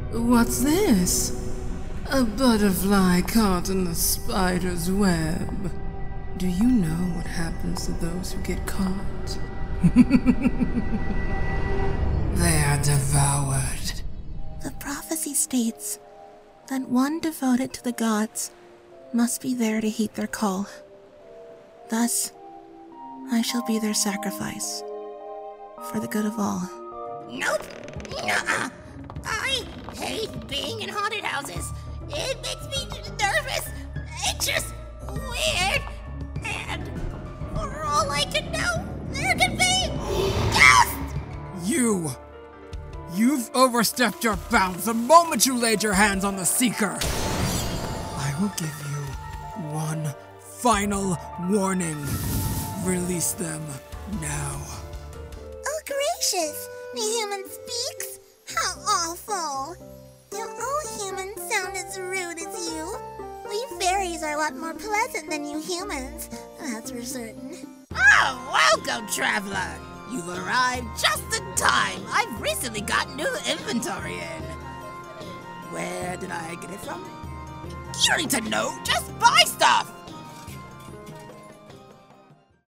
What's this? A butterfly caught in the spider's web. Do you know what happens to those who get caught? They are devoured. The prophecy states that one devoted to the gods must be there to heed their call. Thus, I shall be their sacrifice, for the good of all. Nope. Nuh-uh. I hate being in haunted houses. It makes me nervous, anxious, weird, and for all I can know, there could be ghosts! You've overstepped your bounds the moment you laid your hands on the Seeker. I will give you one final warning. Release them now. Oh, gracious! The human speaks? How awful! Do all humans sound as rude as you? We fairies are a lot more pleasant than you humans, that's for certain. Oh, welcome, traveler! You've arrived just in time. I've recently got new inventory in. Where did I get it from? You don't need to know, just buy stuff!